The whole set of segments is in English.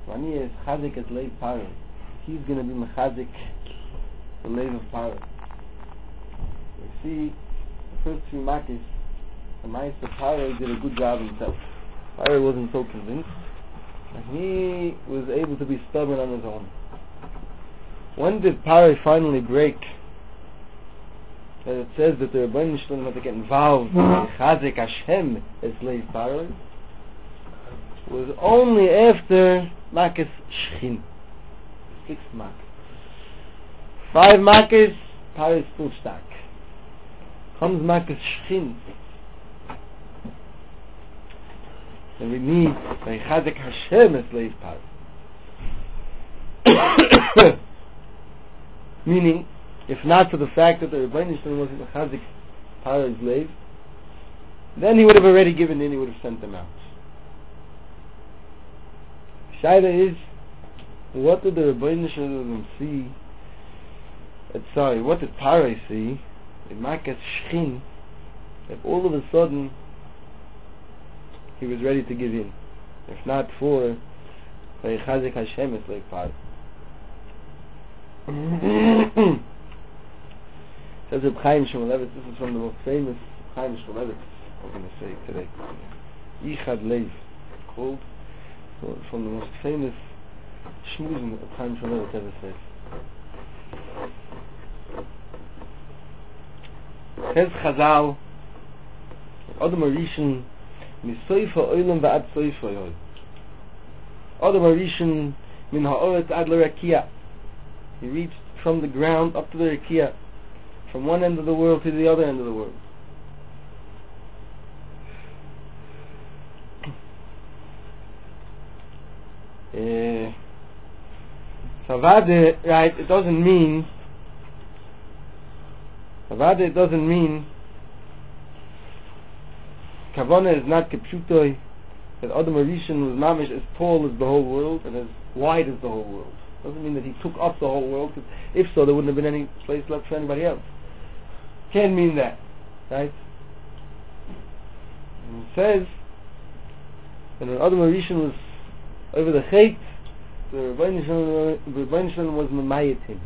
Ani is chazik as leiv Paro. He's going to be mechazik the leiv of Paro. We see the first few makis, the Meister Paro did a good job himself. Paro wasn't so convinced, and he was able to be stubborn on his own. When did Paro finally break? That it says that the Rebbeinu Shalom had to get involved in Chazik Hashem as slave Paro was only after Makis Shchin. 6 Makis. 5 Makis, Paro is still stuck. Comes Makis Shchin. And we need Chazik Hashem as slave Paro. Meaning, if not for the fact that the Rebbeinu Shalom wasn't a Chazik Paro's slave, then he would have already given in, he would have sent them out. Shaila is, what did the Rebbeinu Shalom see? What did Paro see in Makas Shchin, that all of a sudden he was ready to give in? If not for Chazik Hashem is like Paro. Says Reb Chaim Shmulevitz, this is from the most famous Chaim Shmulevitz, I'm going to say today. Yichad Leiv, called, from the most famous shmuzim that Chaim Shmulevitz ever says. Says Chazal, Adam Arishan, Misoifa Oilam Va'ad Soifa Oil. Adam Arishan, Min Ha'oretz Ad L'Rakia. He reached from the ground up to the Rakia, from one end of the world to the other end of the world. Savade, right, it doesn't mean Kavana is not Kepshutoi, that Adam Arishan was mamish as tall as the whole world and as wide as the whole world. Doesn't mean that he took up the whole world, because if so, there wouldn't have been any place left for anybody else. Can't mean that, right? And it says that when Adam Arishan was over the Chait, the Rebbeinu Shalom was memayit him.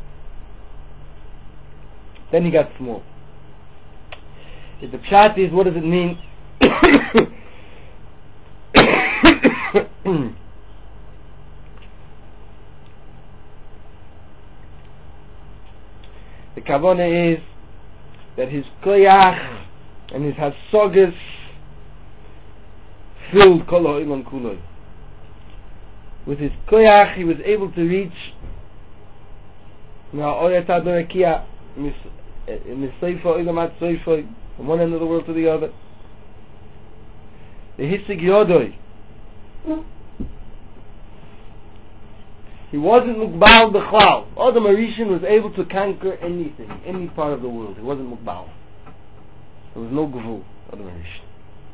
Then he got small. If the pshat is, what does it mean? The kavanah is that his koyach and his hasogas filled kol ha'olam kuloi. With his koyach, he was able to reach from one end of the world to the other. The hisig yodoi. He wasn't mukbal b'chlal. Adam Arishan was able to conquer anything, any part of the world. He wasn't mukbal. There was no gavul, Adam Arishan.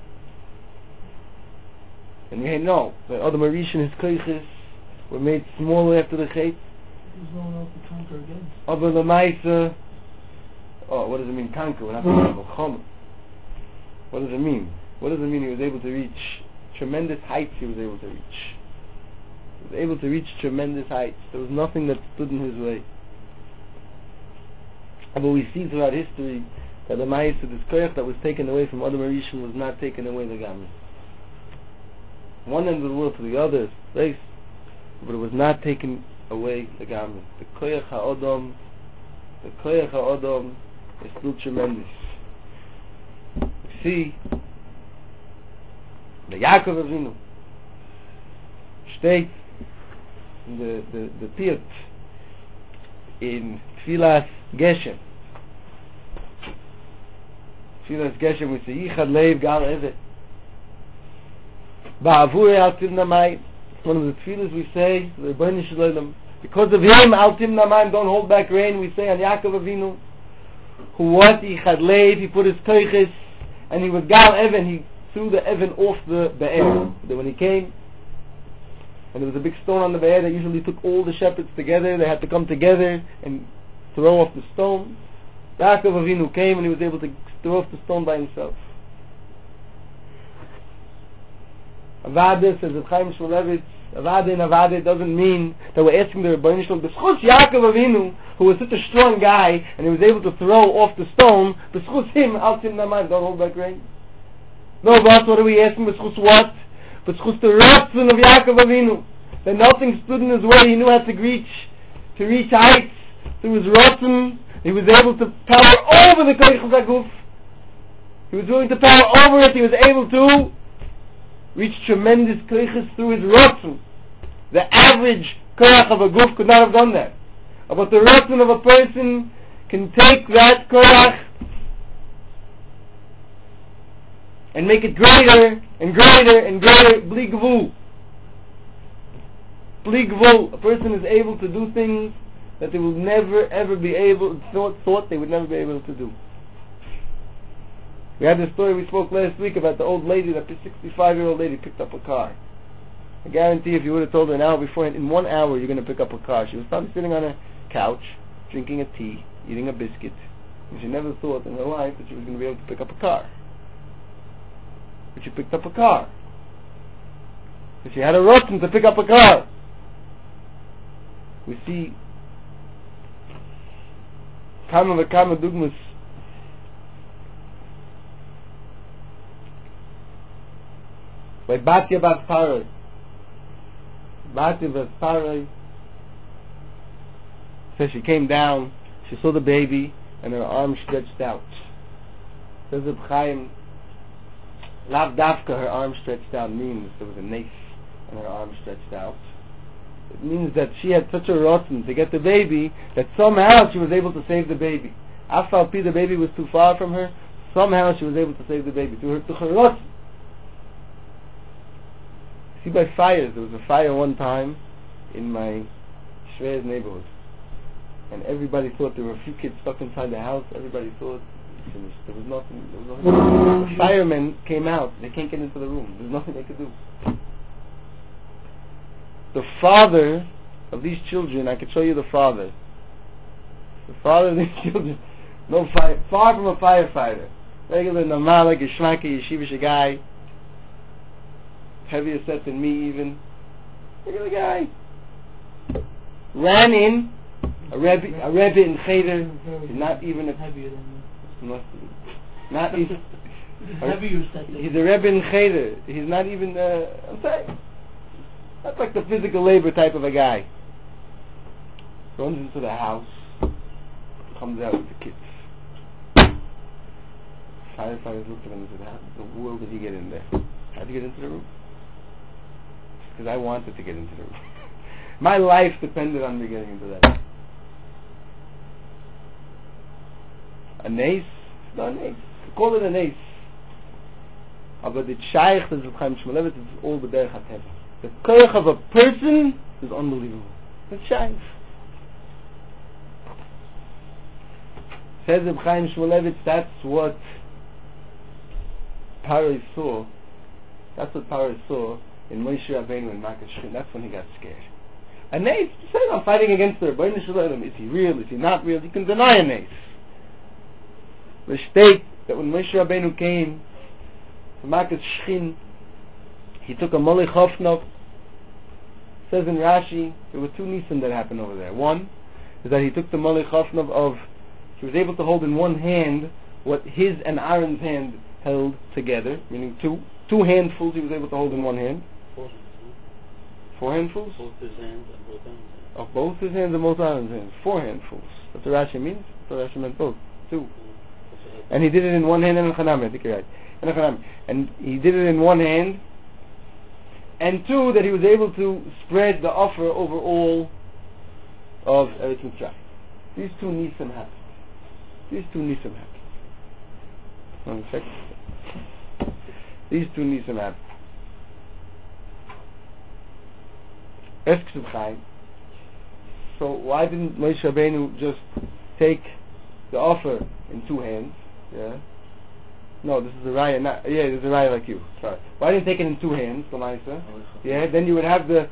And we know that Adam Arishan, his koiches were made smaller after the Chet. There's no one else to conquer against. Abba Lamaisa. Oh, what does it mean, conquer? What happened to What does it mean? What does it mean he was able to reach tremendous heights? He was able to reach. He was able to reach tremendous heights. There was nothing that stood in his way. But we see throughout history that the Ma'isa, this koyach that was taken away from Adam Arishan, was not taken away the Gamri. One end of the world to the other place, but it was not taken away the Gamri. The koyach ha'odom is still tremendous. You see, the Yaakov Avinu steht in the Piyut in Tfilas Geshem. Tfilas Geshem, we say Yichad Leiv Gal Evet Ba'avure Al Tim Namayim. One of the Tfilas we say, the Rebbeinu Shalom, because of him, Al Tim Namayim, don't hold back rain. We say on Yaakov Avinu, who was Yichad Leiv, he put his koiches, and he was Gal Even, he threw the Even off the Be'er. When he came, and there was a big stone on the Be'er that usually took all the shepherds together, they had to come together and throw off the stone. Yaakov Avinu came and he was able to throw off the stone by himself. Avada, says Chaim Shmulevitz, Avade doesn't mean that we're asking the Rebbeinu Shalom, B'schus Yaakov Avinu, who was such a strong guy, and he was able to throw off the stone, B'schus him, Al Tim Naman, don't hold back rain. No, boss, what are we asking? B'schus what? B'schus the Ratzon of Yaakov Avinu. That nothing stood in his way, he knew how to reach heights, through his Ratzon, he was able to power over the Koichel Zaguf. He was willing to power over it, he was able to reach tremendous koiches through his Ratzon. The average koyach of a guf could not have done that. But the Ratzon of a person can take that koyach and make it greater and greater and greater. Bli gvul. Bli gvul. A person is able to do things that they will never ever be able, thought they would never be able to do. We had this story we spoke last week about the old lady, that 65-year-old lady picked up a car. I guarantee if you would have told her an hour beforehand, in 1 hour you're going to pick up a car. She was probably sitting on a couch, drinking a tea, eating a biscuit. And she never thought in her life that she was going to be able to pick up a car. But she picked up a car. But she had a rotten to pick up a car. We see Kama Dugmas. By Batya Bas Paroi. Batya Bas Paroi says she came down, she saw the baby, and her arms stretched out. Says Reb Chaim, Lav Dafka, her arms stretched out means there was a nace, and her arms stretched out. It means that she had such a rotten to get the baby, that somehow she was able to save the baby. Afal Pi, the baby was too far from her, somehow she was able to save the baby. To her rotten. See, by fires, there was a fire one time in my Shvez neighborhood, and everybody thought there were a few kids stuck inside the house. Everybody thought finished. There was nothing. The firemen came out. They can't get into the room. There's nothing they could do. The father of these children, I could show you the father. The father of these children, no fire, far from a firefighter. Regular, normal, like a shmaki, yeshivish guy. Heavier set than me even. Regular guy. Ran in, a Rebbe in Cheder, not even a... Heavier than me. Not even... Heavier set than He's a Rebbe in Cheder. He's not even, I'm saying, not like the physical labor type of a guy. Runs into the house, comes out with the kids. Firefighters looked at him and said, how the world did he get in there? How did he get into the room? Because I wanted to get into the room. My life depended on me getting into that. A nace? No, a nace. Call it a nace. But the shaykh of Chaim Shmulevitz is all the derech HaTeva. The koyach of a person is unbelievable. It's shaykh. Says Reb Chaim Shmulevitz, that's what Paroi saw. That's what Paroi saw in Moshe Rabbeinu and Makkah Shechin. That's when he got scared. A nace, you say, I'm fighting against the Rebbeinu Shalom. Is he real? Is he not real? You can deny a nace. The state that when Moshe Rabbeinu came to Makkah Shechin, he took a Molech Hofnov. Says in Rashi, there were two nisim that happened over there. One is that he took the Molech Hofnov of, he was able to hold in one hand what his and Aaron's hand held together, meaning two handfuls he was able to hold in one hand. Four handfuls? Both his hands and both Aaron's hands. Of both his hands and both Aaron's hands. 4 handfuls. That's what Rashi means. That's what Rashi meant both. 2. And he did it in one hand and in Chanami, I think you're right. And he did it in one hand. And 2, that he was able to spread the offer over all of Eretz Mitzrayim. These two nisim happened. One second. These two nisim happened. Asks Reb Chaim, so why didn't Moshe Rabbeinu just take the offer in 2 hands? Yeah. No, this is a raya. This is a raya like you. Sorry. Why didn't you take it in 2 hands, Lamaisa? Yeah. Then you would have the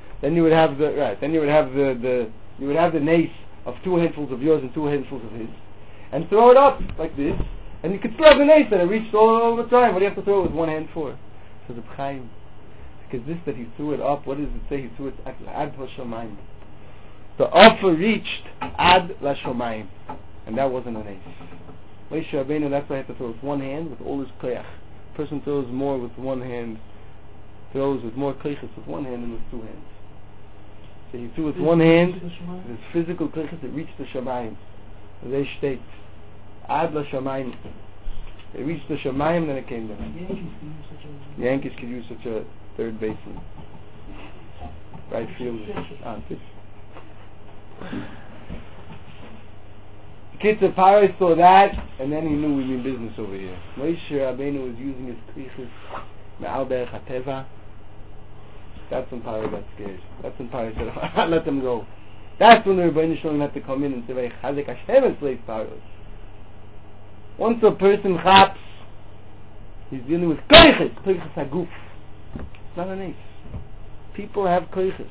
nace of 2 handfuls of yours and 2 handfuls of his, and throw it up like this, and you could still have the nace that it reached all the time. What do you have to throw it with 1 hand for? So Reb Chaim, is this that he threw it up? What does it say? He threw it ad Hashomayim. The offer reached ad Lashomayim, and that wasn't an ace. Moshe Rabbeinu, that's why he had to throw with one hand with all his koyach. A person throws more with one hand, throws with more koyches with one hand than with two hands. So he threw with one hand, his physical koyches, it reached the Shamayim. They state ad Lashomayim. It reached the Shamayim, then it came down. Yankees could use such a third baseman. Right fielder. Pitch. Kitzur Paro saw that, and then he knew we mean business over here. Moshe Rabbeinu was using his krichus me'al derech hateva. That's when Paro got scared. That's when Paro said, "I'll let them go." That's when the Rebbeinu Shalom had to come in and say, "Chazek Hashem and slave Paro." Once a person chaps, he's dealing with koiches haguf. It's not an ace. People have koiches.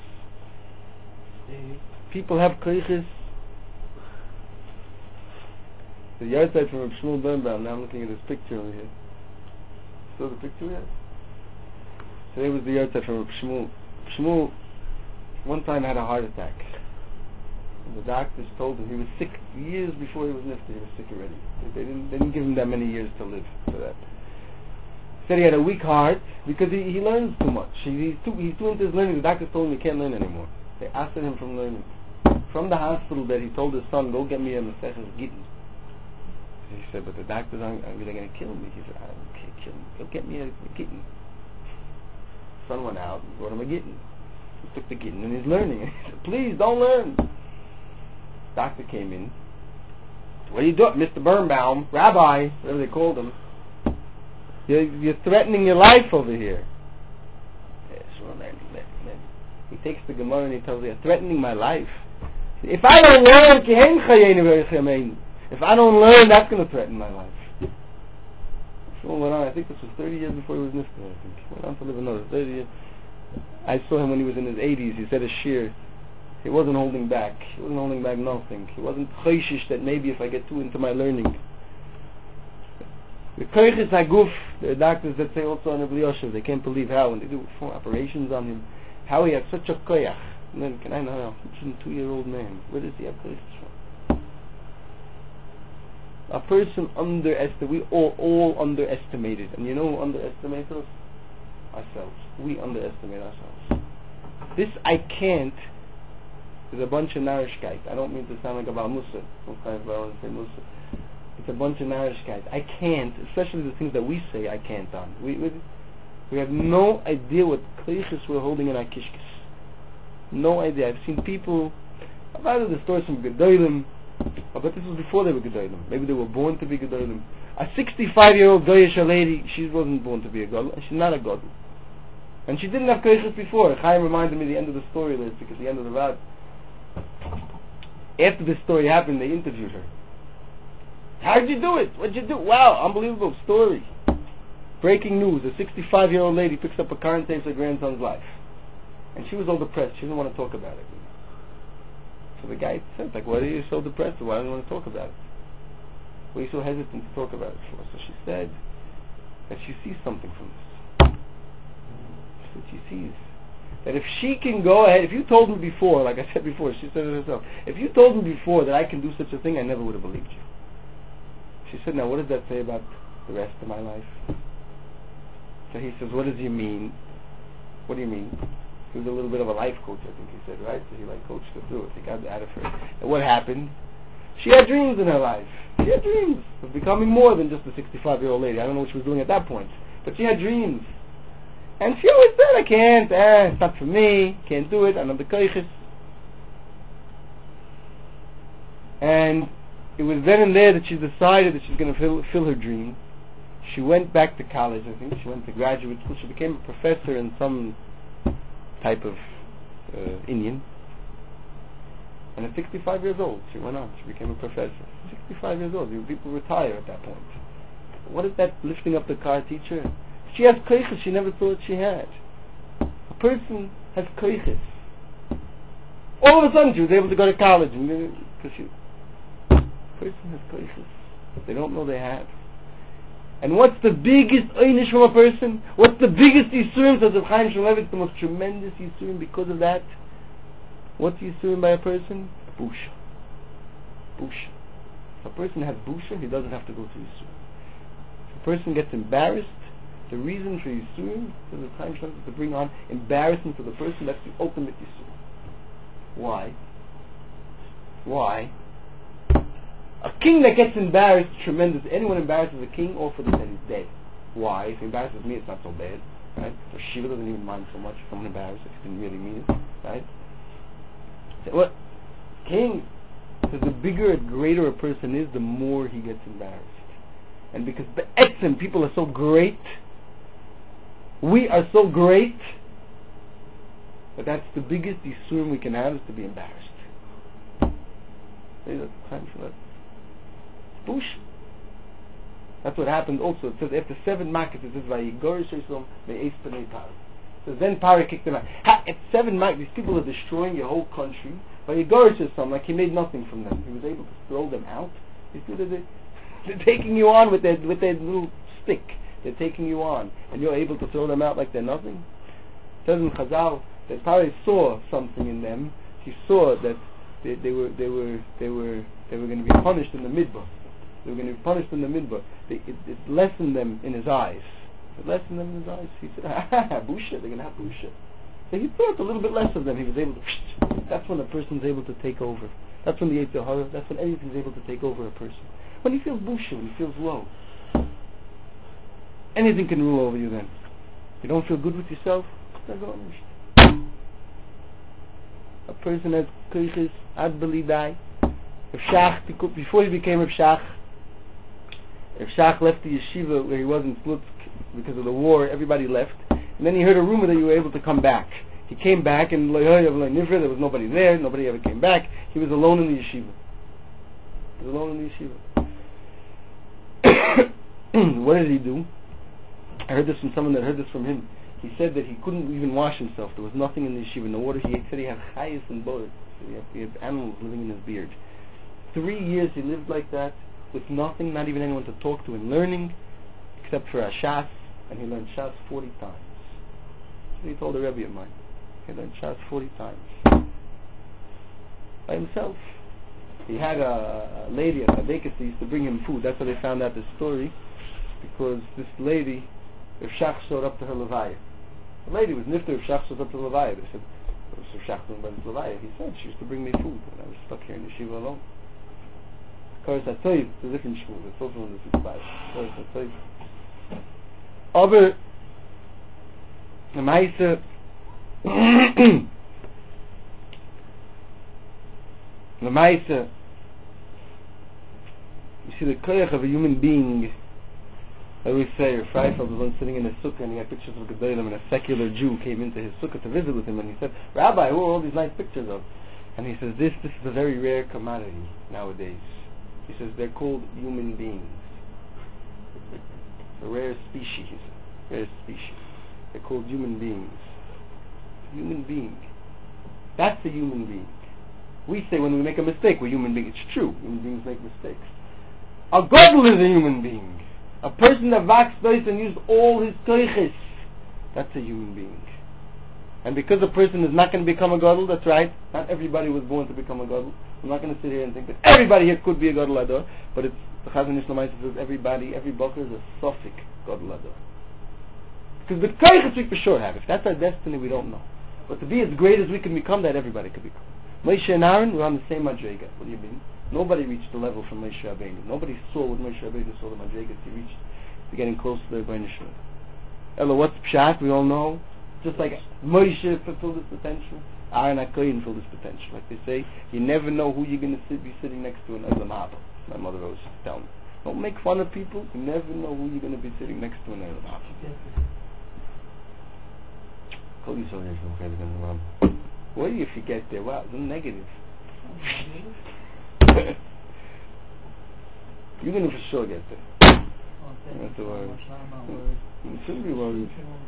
People have koiches. The yahrzeit from Reb Shmuel Birnbaum. Now I'm looking at his picture over here. Still the picture here? Today was the yahrzeit from Reb Shmuel. Shmuel one time had a heart attack. And the doctors told him he was sick years before he was nifter. He was sick already. They didn't give him that many years to live for that. He said he had a weak heart because he learns too much. He's too into his learning. The doctors told him he can't learn anymore. They asked him from learning. From the hospital bed, he told his son, "Go get me a Maseches Gittin." He said, "But the doctors aren't really going to kill me." He said, "I can't kill me. Go get me a Gittin." Son went out and brought him a Gittin. He took the Gittin and he's learning. He said, "Please don't learn." Doctor came in. "What are you doing, Mr. Birnbaum, Rabbi," whatever they called him? You're threatening your life over here. Yes, well, learning. He takes the Gemara and he tells you, "You're threatening my life. If I don't learn, that's going to threaten my life." So went on. I think this was 30 years before he was nifter. I think he went on to live another 30 years. I saw him when he was in his 80s. He said a shir. He wasn't holding back. He wasn't holding back nothing. He wasn't choishish that maybe if I get too into my learning. The koiches haguf, there are doctors that say also on Rabbi Yosef, they can't believe how, when they do 4 operations on him, how he has such a koyach. And then, can I know, a 2-year-old man, where does he have koyach from? A person we all underestimated. And you know who underestimates us? Ourselves. We underestimate ourselves. This I can't is a bunch of narishkeit. I don't mean to sound like a Baal Musa. Sometimes I want to say Musa. It's a bunch of narishkeit. I can't, especially the things that we say I can't on. We have no idea what klichus we're holding in our kishkes. No idea. I've seen people, I've heard the stories from Gedolim, but this was before they were Gedolim. Maybe they were born to be Gedolim. A 65-year-old Goyish lady, she wasn't born to be a Godel. She's not a Godel. And she didn't have klichus before. Chaim reminded me the end of the story list, because the end of the Rad. After this story happened, they interviewed her. "How did you do it? What did you do?" "Wow, unbelievable story." Breaking news, a 65-year-old lady picks up a car and saves her grandson's life. And she was all depressed. She didn't want to talk about it. So the guy said, "Why are you so depressed? Why don't you want to talk about it? Why are you so hesitant to talk about it for?" So she said that she sees something from this. She said she sees that if she can go ahead, if you told me before, like I said before, she said it herself, if you told me before that I can do such a thing, I never would have believed you. She said, "Now what does that say about the rest of my life?" So he says, "What does he mean?" "What do you mean?" He was a little bit of a life coach, I think he said, right? So he coached her through it. He got out of her. And what happened? She had dreams in her life. She had dreams of becoming more than just a 65-year-old lady. I don't know what she was doing at that point, but she had dreams. And she always said, "I can't, it's not for me, can't do it, I'm not the koiches." And it was then and there that she decided that she's going to fill her dream. She went back to college, I think. She went to graduate school. She became a professor in some type of Indian. And at 65 years old, she went on. She became a professor. 65 years old. People retire at that point. What did that lifting up the car teach her? She has koiches she never thought she had. A person has koiches. All of a sudden she was able to go to college. A person has koiches they don't know they have. And what's the biggest einish from a person? What's the biggest yisurim? Says Reb Chaim Shmulevitz, the most tremendous yisurim because of that. What's yisurim by a person? Busha. Busha. If a person has busha, he doesn't have to go to yisurim. If a person gets embarrassed, the reason for yisurim, says Reb Chaim Shmulevitz, is to bring on embarrassment for the person. That's the ultimate yisurim. Why? Why? A king that gets embarrassed is tremendous. Anyone embarrasses a king, all for the dead, he's dead. Why? If he embarrasses me, it's not so bad, right? So Shiva doesn't even mind so much if someone embarrasses if he didn't really mean it, right? So what? King, so the bigger and greater a person is, the more he gets embarrassed. And because be'etzem, people are so great, we are so great, but that's the biggest yisurim we can have, is to be embarrassed. Bush. That's what happened also. It says after 7 makkos, it says Vayigorish Yisrael me'es panei Parah. So then Parah kicked them out. At 7 makkos, these people are destroying your whole country. Vayigorish Yisrael, like he made nothing from them. He was able to throw them out. These people, they're taking you on with their little stick. They're taking you on, and you're able to throw them out like they're nothing. It says in Chazal that Parah saw something in them. He saw that they were going to be punished in the midbar. They were going to be punished in the midbar. It lessened them in his eyes. It lessened them in his eyes. He said, busha, they're going to have busha. So he thought a little bit less of them. He was able to, that's when a person's able to take over. That's when the Yetzer Hara, that's when anything's able to take over a person. When he feels busha, when he feels low. Anything can rule over you then. You don't feel good with yourself, that's all. A person has koiches ad belidai. If Shach, before he became Rav Shach, if Shach left the yeshiva where he was in Slutsk because of the war, everybody left. And then he heard a rumor that you were able to come back. He came back and there was nobody there, nobody ever came back. He was alone in the yeshiva. He was alone in the yeshiva. What did he do? I heard this from someone that heard this from him. He said that he couldn't even wash himself. There was nothing in the yeshiva, no water. He said he had chayes and boas. He had animals living in his beard. 3 years he lived like that, with nothing, not even anyone to talk to and learning, except for a Shas, and he learned Shas 40 times. So he told a Rebbe of mine. He learned Shas 40 times. By himself. He had a lady at Adekes who used to bring him food. That's how they found out this story, because this lady, if Shach showed up to her Levaya. The lady was nifter if Shach showed up to Levaya. They said, what was Shach doing by this Levaya? He said, she used to bring me food, and I was stuck here in the yeshiva alone. Of course, I tell you, it's a different shul. It's also in the 65. Of course, I tell you. Aber, the Maisa, you see the koyach of a human being. I always say, Freifeld was once sitting in his sukkah and he had pictures of Gedolim, and a secular Jew came into his sukkah to visit with him, and he said, Rabbi, who are all these nice pictures of? And he says, this is a very rare commodity nowadays. He says, they're called human beings. A rare species, he said. Rare species. They're called human beings. Human being. That's a human being. We say when we make a mistake, we're human beings. It's true. Human beings make mistakes. A gadol is a human being. A person that waxed nice and used all his koiches. That's a human being. And because a person is not going to become a gadol, that's right. Not everybody was born to become a gadol. I'm not going to sit here and think that everybody here could be a gadol ador, but it's the Chazon Ish Lamaisa says everybody, every boker is a sofik gadol ador. Because the koiches we for sure have. If that's our destiny, we don't know. But to be as great as we can become, that everybody could become. Moshe and Aaron were on the same madrega. What do you mean? Nobody reached the level from Moshe Rabbeinu. Nobody saw what Moshe Rabbeinu saw, the madregas he reached to getting close to the Rebbeinu Shalom. Ella, what's pshat? We all know. Just like Moshe fulfilled his potential, Aaron HaKohen fulfilled his potential. Like they say, you never know who you're going to be sitting next to in Olam Haba. My mother always tell me. Don't make fun of people. You never know who you're going to be sitting next to in Olam Haba. What do you forget there? Wow, it's negative. You're going to for sure get there. You don't have to worry. You shouldn't be worried.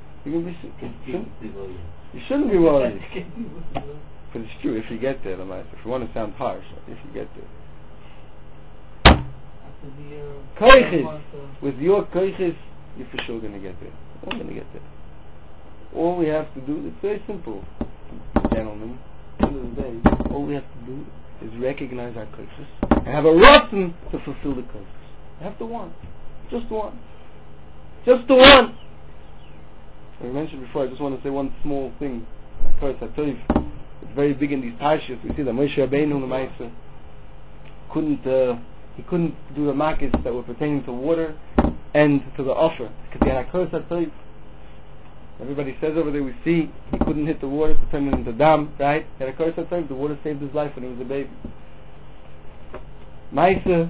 You shouldn't be worried. But it's true, if you get there, if you want to sound harsh, if you get there. Koiches. With your koiches, you're for sure going to get there. You're going to get there. All we have to do, it's very simple, gentlemen. At the end of the day, all we have to do is recognize our koiches and have a rotten to fulfill the koiches. You have to want. Just one. Just the one. I mentioned before, I just want to say one small thing. It's very big in these parshas. We see that Moshe Rabbeinu Lemaisa couldn't do the makis that were pertaining to water and to the offer because he had a Hakaras HaTov. Everybody says over there, we see he couldn't hit the water to turn it into dam, right? He had a Hakaras HaTov. The water saved his life when he was a baby. Maisa,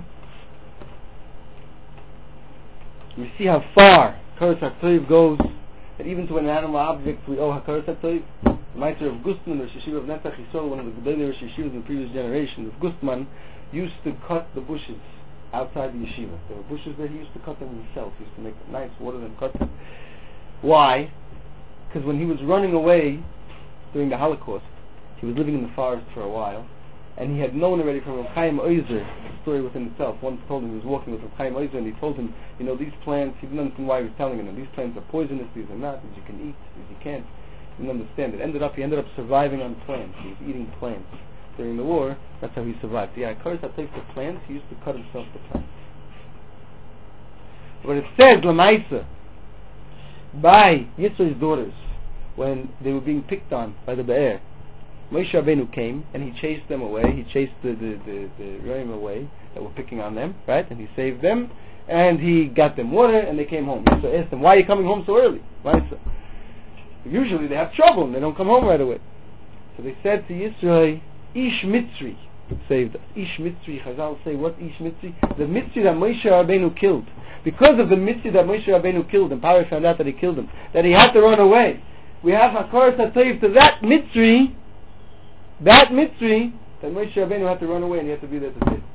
we see how far Hakaras HaTov goes. That even to an animal object we owe Hakaras HaTov. The Meister of Gustman, the Rosh Yeshiva of Netzach Yisrael, one of the Gedolei Rosh Yeshivas in the previous generation, of Gustman, used to cut the bushes outside the yeshiva. There were bushes there, he used to cut them himself. He used to make nice water and cut them. Why? Because when he was running away during the Holocaust, he was living in the forest for a while, and he had known already from Reb Chaim Oizer, a story within itself. Once told him he was walking with Reb Chaim Oizer, and he told him, these plants, he didn't understand why he was telling him, these plants are poisonous, these are not, these you can eat, these you can't. He didn't understand it. He ended up surviving on plants. He was eating plants. During the war, that's how he survived. Yeah, Hakaras HaTov for plants, he used to cut himself the plants. But it says, Lamaisa, by Yitzhak's daughters, when they were being picked on by the Be'er, Moshe Rabbeinu came and he chased them away. He chased the Roim away that were picking on them, right? And he saved them, and he got them water, and they came home. So asked them, why are you coming home so early? Usually they have trouble and they don't come home right away. So they said to Yisrael, Ish Mitzri saved us. Ish Mitzri, Chazal say, what Ish Mitzri? The Mitzri that Moshe Rabbeinu killed. Because of the Mitzri that Moshe Rabbeinu killed, and Paro found out that he killed him, that he had to run away. We have Hakaras HaTov to that Mitzri, that Moshe Rabbeinu had to run away and he had to be there to save.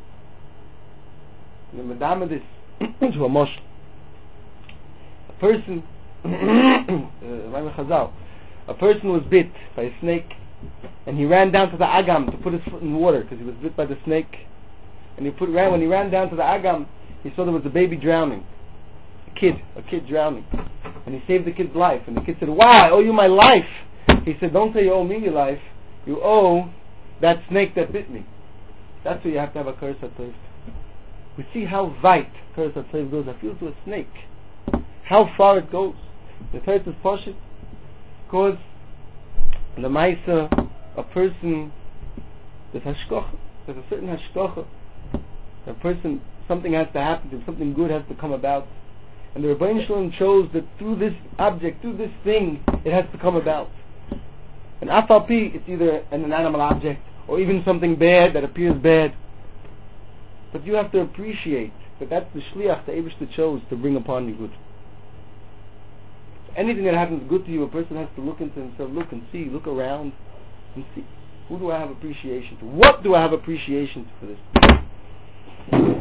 The Madame of this, to a mosh, a person, a person was bit by a snake, and he ran down to the Agam to put his foot in water because he was bit by the snake. And when he ran down to the Agam, he saw there was a baby drowning, a kid drowning, and he saved the kid's life. And the kid said, "Wow, I owe you my life." He said, "Don't say you owe me your life. You owe that snake that bit me." That's why you have to have a Hakaras HaTov. We see how weit Hakaras HaTov goes. I feel to a snake. How far it goes. The Torah is Pashut, because the Maisa, a person, there's Hashkocha, there's a certain Hashkocha. A person, something has to happen to him, something good has to come about. And the Rebbeinu Shalom chose that through this object, through this thing, it has to come about. And Afalpi, it's either an animal object, or even something bad that appears bad. But you have to appreciate that that's the Shliach the Eibishter chose to bring upon you good. Anything that happens good to you, a person has to look into himself, look and see, look around and see. Who do I have appreciation to? What do I have appreciation for this?